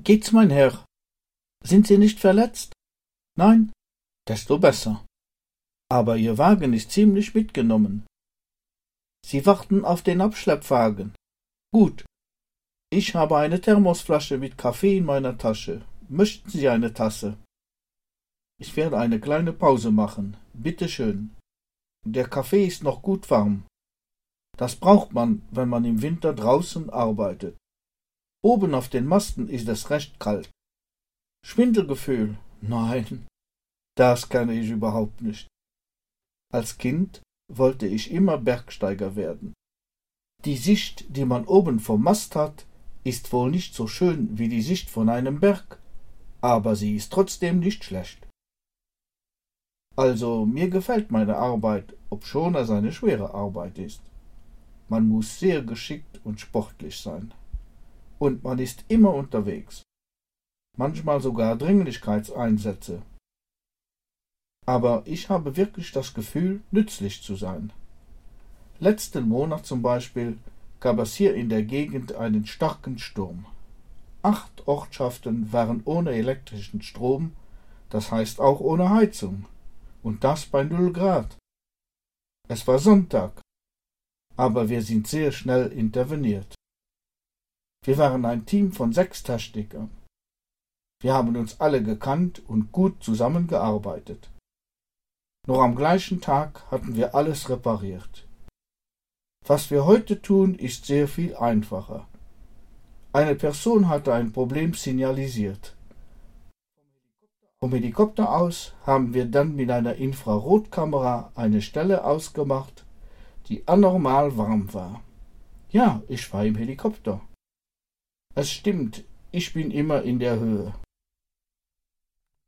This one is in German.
Geht's, mein Herr? Sind Sie nicht verletzt? Nein? Desto besser. Aber Ihr Wagen ist ziemlich mitgenommen. Sie warten auf den Abschleppwagen. Gut. Ich habe eine Thermosflasche mit Kaffee in meiner Tasche. Möchten Sie eine Tasse? Ich werde eine kleine Pause machen. Bitte schön. Der Kaffee ist noch gut warm. Das braucht man, wenn man im Winter draußen arbeitet. Oben auf den Masten ist es recht kalt. Schwindelgefühl? Nein, das kenne ich überhaupt nicht. Als Kind wollte ich immer Bergsteiger werden. Die Sicht, die man oben vom Mast hat, ist wohl nicht so schön wie die Sicht von einem Berg, aber sie ist trotzdem nicht schlecht. Also mir gefällt meine Arbeit, obschon es eine schwere Arbeit ist. Man muss sehr geschickt und sportlich sein. Und man ist immer unterwegs. Manchmal sogar Dringlichkeitseinsätze. Aber ich habe wirklich das Gefühl, nützlich zu sein. Letzten Monat zum Beispiel gab es hier in der Gegend einen starken Sturm. 8 Ortschaften waren ohne elektrischen Strom, das heißt auch ohne Heizung, und das bei 0 Grad. Es war Sonntag, aber wir sind sehr schnell interveniert. Wir waren ein Team von 6 Technikern. Wir haben uns alle gekannt und gut zusammengearbeitet. Noch am gleichen Tag hatten wir alles repariert. Was wir heute tun, ist sehr viel einfacher. Eine Person hatte ein Problem signalisiert. Vom Helikopter aus haben wir dann mit einer Infrarotkamera eine Stelle ausgemacht, die anormal warm war. Ja, ich war im Helikopter. Es stimmt, ich bin immer in der Höhe.